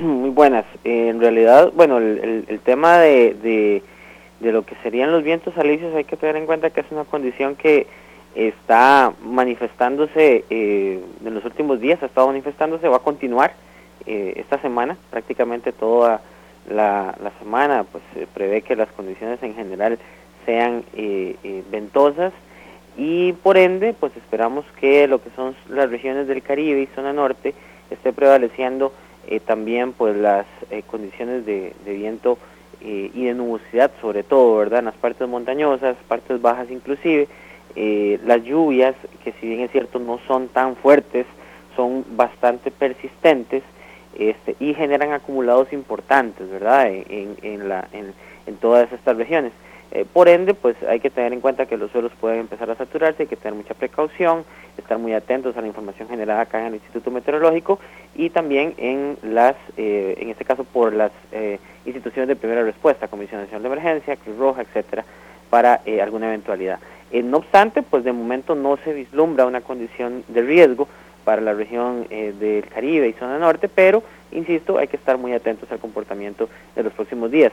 Muy buenas. En realidad, bueno, el tema de lo que serían los vientos alisios hay que tener en cuenta que es una condición que está manifestándose en los últimos días, ha estado manifestándose, va a continuar esta semana, prácticamente toda la semana, pues se prevé que las condiciones en general sean ventosas y por ende, pues esperamos que lo que son las regiones del Caribe y zona norte esté prevaleciendo también pues las condiciones de viento y de nubosidad sobre todo, ¿verdad? En las partes montañosas, partes bajas inclusive, las lluvias, que si bien es cierto no son tan fuertes, son bastante persistentes y generan acumulados importantes, ¿verdad? En todas estas regiones. Por ende, pues hay que tener en cuenta que los suelos pueden empezar a saturarse, hay que tener mucha precaución, estar muy atentos a la información generada acá en el Instituto Meteorológico y también en este caso por las instituciones de primera respuesta, Comisión Nacional de Emergencia, Cruz Roja, etcétera, para alguna eventualidad. No obstante, pues de momento no se vislumbra una condición de riesgo para la región del Caribe y zona norte, pero, insisto, hay que estar muy atentos al comportamiento de los próximos días.